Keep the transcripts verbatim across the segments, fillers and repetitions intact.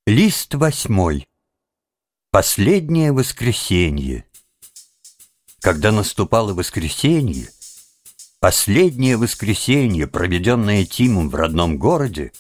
Лист восьмой. Последнее воскресенье. Когда наступало воскресенье, последнее воскресенье, проведенное Тимом в родном городе,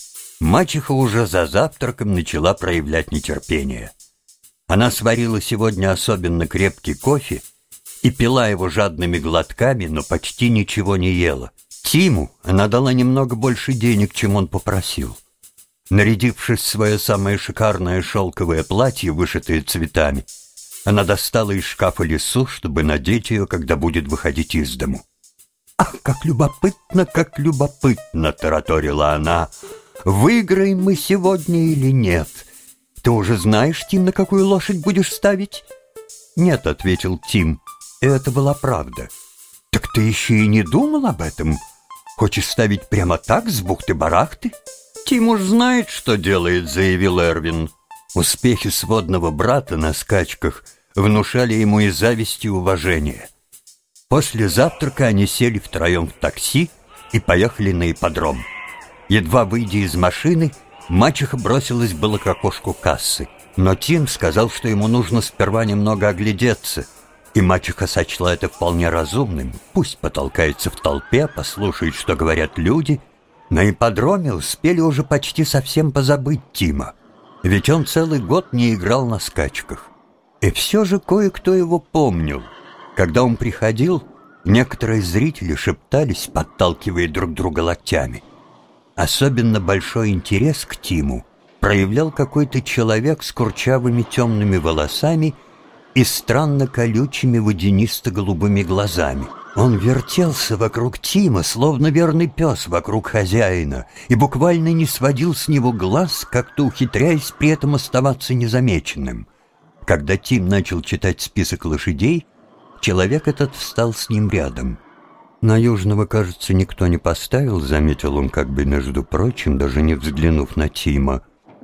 мачеха уже за завтраком начала проявлять нетерпение. Она сварила сегодня особенно крепкий кофе и пила его жадными глотками, но почти ничего не ела. Тиму она дала немного больше денег, чем он попросил. Нарядившись в свое самое шикарное шелковое платье, вышитое цветами, она достала из шкафа лису, чтобы надеть ее, когда будет выходить из дому. «Ах, как любопытно, как любопытно!» — тараторила она. «Выиграем мы сегодня или нет? Ты уже знаешь, Тим, на какую лошадь будешь ставить?» «Нет», — ответил Тим, и это была правда. «Так ты еще и не думал об этом? Хочешь ставить прямо так, с бухты-барахты?» «Тим уж знает, что делает», — заявил Эрвин. Успехи сводного брата на скачках внушали ему и зависть, и уважение. После завтрака они сели втроем в такси и поехали на ипподром. Едва выйдя из машины, мачеха бросилась было к окошку кассы. Но Тим сказал, что ему нужно сперва немного оглядеться, и мачеха сочла это вполне разумным. Пусть потолкается в толпе, послушает, что говорят люди. На ипподроме успели уже почти совсем позабыть Тима, ведь он целый год не играл на скачках. И все же кое-кто его помнил. Когда он приходил, некоторые зрители шептались, подталкивая друг друга локтями. Особенно большой интерес к Тиму проявлял какой-то человек с курчавыми темными волосами и странно колючими водянисто-голубыми глазами. Он вертелся вокруг Тима, словно верный пес вокруг хозяина, и буквально не сводил с него глаз, как-то ухитряясь при этом оставаться незамеченным. Когда Тим начал читать список лошадей, человек этот встал с ним рядом. «На Южного, кажется, никто не поставил», — заметил он как бы между прочим, даже не взглянув на Тима.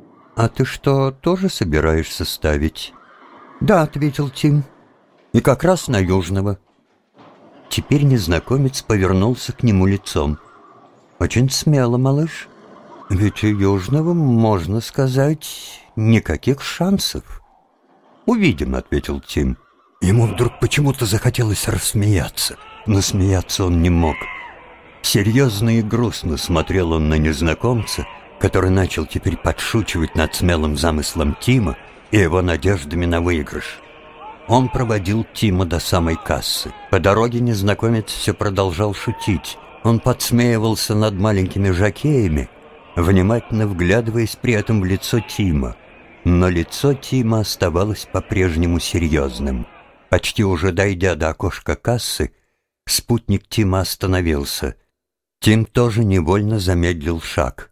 «А ты что, тоже собираешься ставить?» «Да», — ответил Тим, — «и как раз на Южного». Теперь незнакомец повернулся к нему лицом. «Очень смело, малыш. Ведь у Южного, можно сказать, никаких шансов». «Увидим», — ответил Тим. Ему вдруг почему-то захотелось рассмеяться, но смеяться он не мог. Серьезно и грустно смотрел он на незнакомца, который начал теперь подшучивать над смелым замыслом Тима и его надеждами на выигрыш. Он проводил Тима до самой кассы. По дороге незнакомец все продолжал шутить. Он подсмеивался над маленькими жокеями, внимательно вглядываясь при этом в лицо Тима. Но лицо Тима оставалось по-прежнему серьезным. Почти уже дойдя до окошка кассы, спутник Тима остановился. Тим тоже невольно замедлил шаг.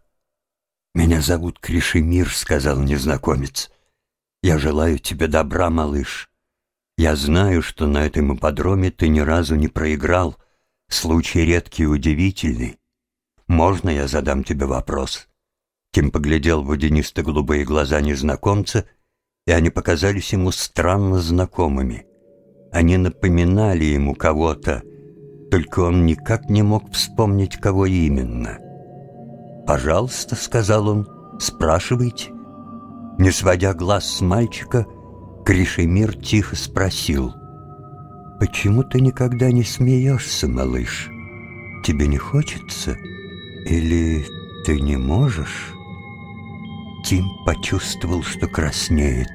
«Меня зовут Кришемир», — сказал незнакомец. «Я желаю тебе добра, малыш. Я знаю, что на этом ипподроме ты ни разу не проиграл. Случай редкий и удивительный. Можно я задам тебе вопрос?» Тим поглядел в водянисто-голубые глаза незнакомца, и они показались ему странно знакомыми. Они напоминали ему кого-то, только он никак не мог вспомнить, кого именно. «Пожалуйста», — сказал он, — «спрашивайте». Не сводя глаз с мальчика, Кришемир тихо спросил: «Почему ты никогда не смеешься, малыш? Тебе не хочется? Или ты не можешь?» Тим почувствовал, что краснеет.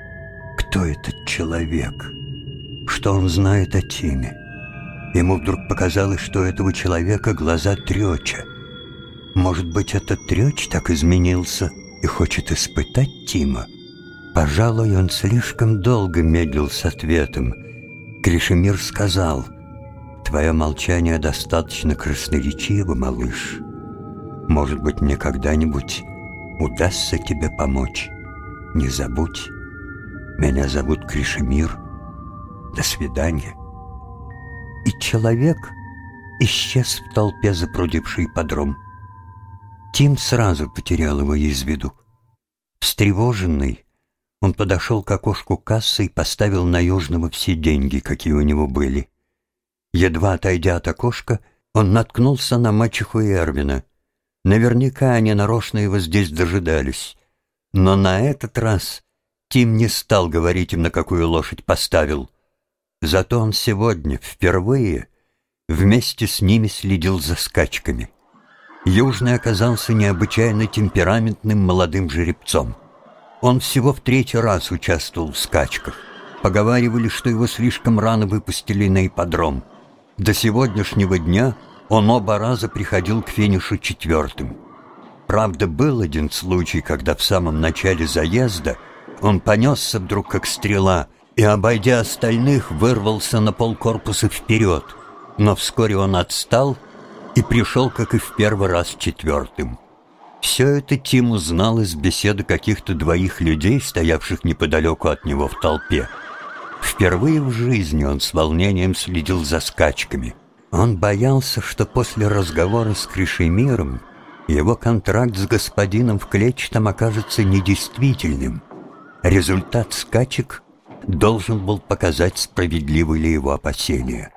Кто этот человек? Что он знает о Тиме? Ему вдруг показалось, что у этого человека глаза трёча. Может быть, этот трёч так изменился и хочет испытать Тима? Пожалуй, он слишком долго медлил с ответом. Кришемир сказал: «Твое молчание достаточно красноречиво, малыш. Может быть, мне когда-нибудь удастся тебе помочь. Не забудь, меня зовут Кришемир. До свидания». И человек исчез в толпе, запрудившей ипподром. Тим сразу потерял его из виду. Встревоженный, он подошел к окошку кассы и поставил на Южного все деньги, какие у него были. Едва отойдя от окошка, он наткнулся на мачеху и Эрвина. Наверняка они нарочно его здесь дожидались. Но на этот раз Тим не стал говорить им, на какую лошадь поставил. Зато он сегодня впервые вместе с ними следил за скачками. Южный оказался необычайно темпераментным молодым жеребцом. Он всего в третий раз участвовал в скачках. Поговаривали, что его слишком рано выпустили на ипподром. До сегодняшнего дня он оба раза приходил к финишу четвертым. Правда, был один случай, когда в самом начале заезда он понесся вдруг как стрела и, обойдя остальных, вырвался на полкорпуса вперед. Но вскоре он отстал и пришел, как и в первый раз, четвертым. Все это Тим узнал из беседы каких-то двоих людей, стоявших неподалеку от него в толпе. Впервые в жизни он с волнением следил за скачками. Он боялся, что после разговора с Кришемиром его контракт с господином в клетчатом окажется недействительным. Результат скачек должен был показать, справедливы ли его опасения.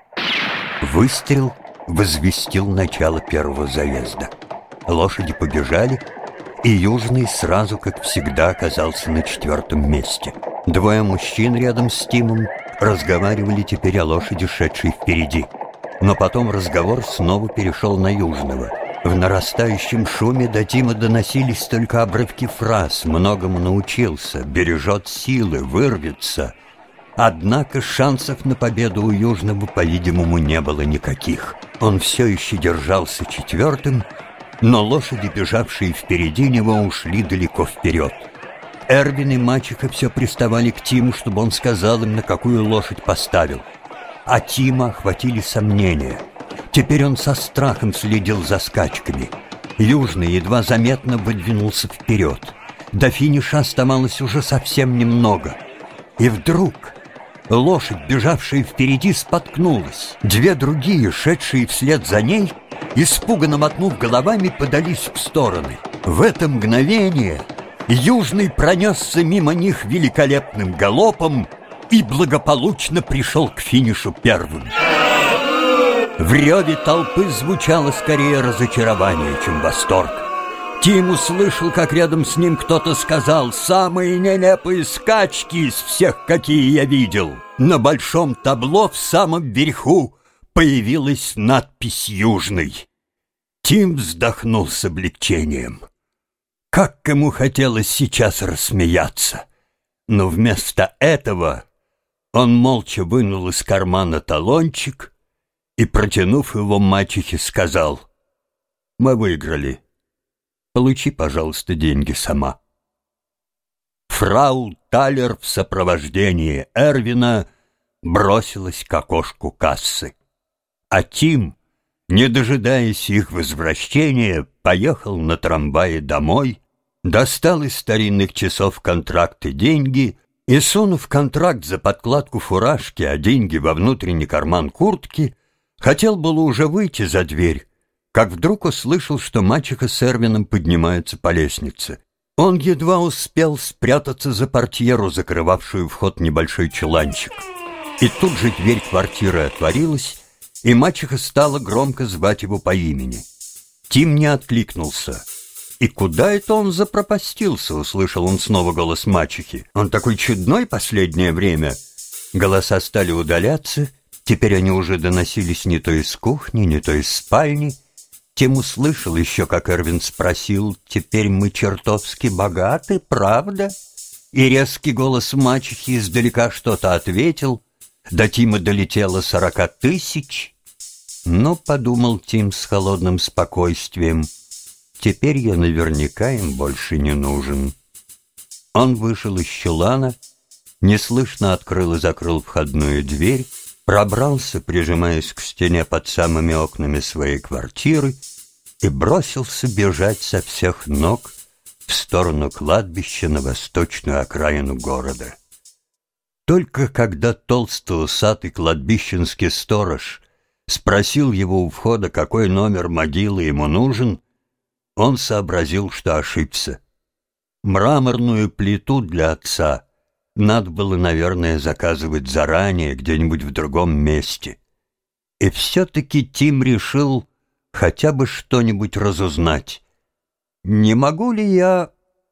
Выстрел возвестил начало первого заезда. Лошади побежали, и Южный сразу, как всегда, оказался на четвертом месте. Двое мужчин рядом с Тимом разговаривали теперь о лошади, шедшей впереди. Но потом разговор снова перешел на Южного. В нарастающем шуме до Тима доносились только обрывки фраз: «Многому научился», «бережет силы», «вырвется». Однако шансов на победу у Южного, по-видимому, не было никаких. Он все еще держался четвертым, но лошади, бежавшие впереди него, ушли далеко вперед. Эрвин и мачеха все приставали к Тиму, чтобы он сказал им, на какую лошадь поставил. А Тима охватили сомнения. Теперь он со страхом следил за скачками. Южный едва заметно выдвинулся вперед. До финиша оставалось уже совсем немного. И вдруг лошадь, бежавшая впереди, споткнулась. Две другие, шедшие вслед за ней, испуганно мотнув головами, подались в стороны. В это мгновение Южный пронесся мимо них великолепным галопом и благополучно пришел к финишу первым. В реве толпы звучало скорее разочарование, чем восторг. Тим услышал, как рядом с ним кто-то сказал: «Самые нелепые скачки из всех, какие я видел». На большом табло в самом верху появилась надпись «Южный». Тим вздохнул с облегчением. Как ему хотелось сейчас рассмеяться. Но вместо этого он молча вынул из кармана талончик и, протянув его мачехе, сказал: «Мы выиграли. Получи, пожалуйста, деньги сама». Фрау Талер в сопровождении Эрвина бросилась к окошку кассы. А Тим, не дожидаясь их возвращения, поехал на трамвае домой, достал из старинных часов контракт и деньги и, сунув контракт за подкладку фуражки, а деньги во внутренний карман куртки, хотел было уже выйти за дверь, как вдруг услышал, что мачеха с Эрвином поднимаются по лестнице. Он едва успел спрятаться за портьеру, закрывавшую вход небольшой чуланчик. И тут же дверь квартиры отворилась, и мачеха стала громко звать его по имени. Тим не откликнулся. «И куда это он запропастился?» — услышал он снова голос мачехи. «Он такой чудной последнее время». Голоса стали удаляться. Теперь они уже доносились не то из кухни, не то из спальни. Тим услышал еще, как Эрвин спросил: «Теперь мы чертовски богаты, правда?» И резкий голос мачехи издалека что-то ответил. До Тима долетело сорока тысяч. «Ну, — подумал Тим с холодным спокойствием, — теперь я наверняка им больше не нужен». Он вышел из чулана, неслышно открыл и закрыл входную дверь, пробрался, прижимаясь к стене под самыми окнами своей квартиры, и бросился бежать со всех ног в сторону кладбища на восточную окраину города. Только когда толстый усатый кладбищенский сторож спросил его у входа, какой номер могилы ему нужен, он сообразил, что ошибся. Мраморную плиту для отца надо было, наверное, заказывать заранее, где-нибудь в другом месте. И все-таки Тим решил хотя бы что-нибудь разузнать. «Не могу ли я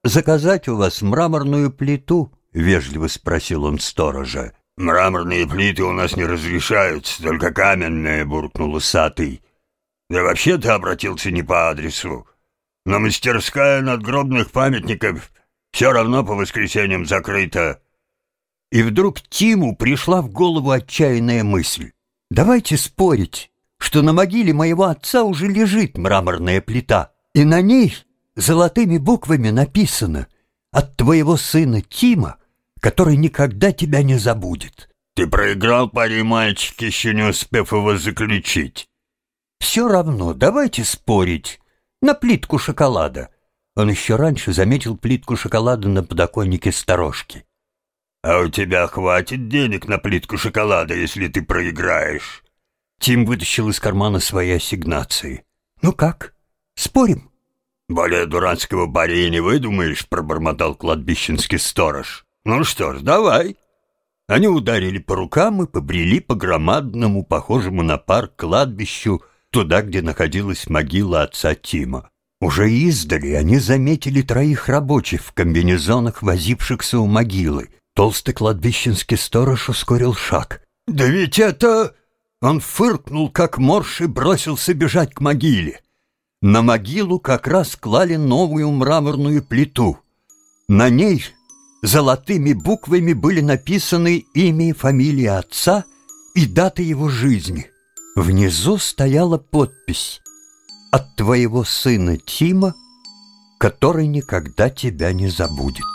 заказать у вас мраморную плиту?» — вежливо спросил он сторожа. «Мраморные плиты у нас не разрешаются, только каменные», — буркнул усатый. «Да вообще ты обратился не по адресу. Но мастерская надгробных памятников все равно по воскресеньям закрыта». И вдруг Тиму пришла в голову отчаянная мысль. «Давайте спорить, что на могиле моего отца уже лежит мраморная плита, и на ней золотыми буквами написано: от твоего сына Тима, который никогда тебя не забудет». «Ты проиграл паре, мальчик, еще не успев его заключить». «Все равно, давайте спорить. На плитку шоколада». Он еще раньше заметил плитку шоколада на подоконнике сторожки. «А у тебя хватит денег на плитку шоколада, если ты проиграешь?» Тим вытащил из кармана свои ассигнации. «Ну как, спорим?» «Более дурацкого пари не выдумаешь», — пробормотал кладбищенский сторож. «Ну что ж, давай». Они ударили по рукам и побрели по громадному, похожему на парк кладбищу, туда, где находилась могила отца Тима. Уже издали они заметили троих рабочих в комбинезонах, возившихся у могилы. Толстый кладбищенский сторож ускорил шаг. «Да ведь это...» Он фыркнул, как морж, и бросился бежать к могиле. На могилу как раз клали новую мраморную плиту. На ней золотыми буквами были написаны имя и фамилия отца и дата его жизни. Внизу стояла подпись: «От твоего сына Тима, который никогда тебя не забудет».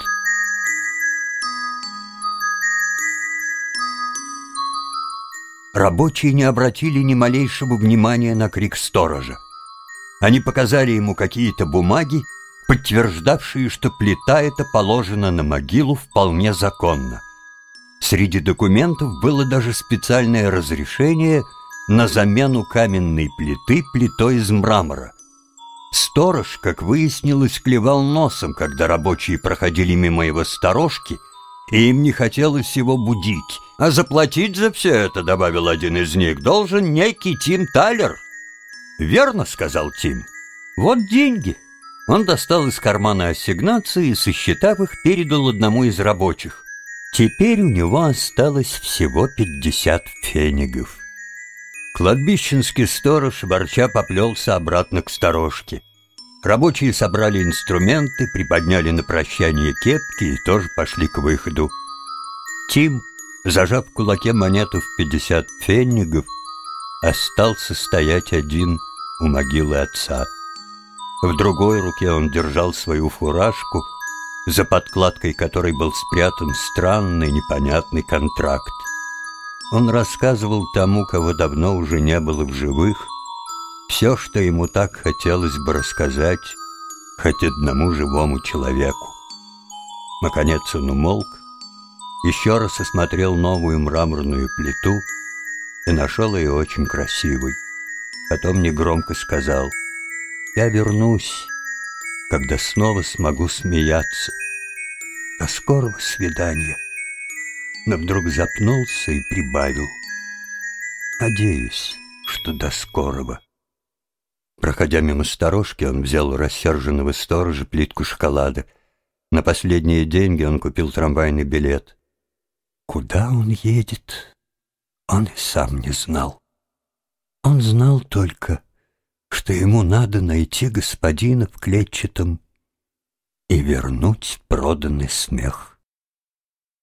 Рабочие не обратили ни малейшего внимания на крик сторожа. Они показали ему какие-то бумаги, подтверждавшие, что плита эта положена на могилу вполне законно. Среди документов было даже специальное разрешение на замену каменной плиты плитой из мрамора. Сторож, как выяснилось, клевал носом, когда рабочие проходили мимо его сторожки, и им не хотелось его будить. «А заплатить за все это, — добавил один из них, — должен некий Тим Талер». «Верно, — сказал Тим. — Вот деньги». Он достал из кармана ассигнации и, сосчитав их, передал одному из рабочих. Теперь у него осталось всего пятьдесят пфенигов. Кладбищенский сторож, ворча, поплелся обратно к сторожке. Рабочие собрали инструменты, приподняли на прощание кепки и тоже пошли к выходу. Тим, зажав в кулаке монету в пятьдесят пфенигов, остался стоять один у могилы отца. В другой руке он держал свою фуражку, за подкладкой которой был спрятан странный непонятный контракт. Он рассказывал тому, кого давно уже не было в живых, все, что ему так хотелось бы рассказать хоть одному живому человеку. Наконец он умолк, еще раз осмотрел новую мраморную плиту и нашел ее очень красивой. Потом негромко сказал: «Я вернусь, когда снова смогу смеяться. До скорого свидания». Но вдруг запнулся и прибавил: «Надеюсь, что до скорого». Проходя мимо сторожки, он взял у рассерженного сторожа плитку шоколада. На последние деньги он купил трамвайный билет. Куда он едет, он и сам не знал. Он знал только, что ему надо найти господина в клетчатом и вернуть проданный смех.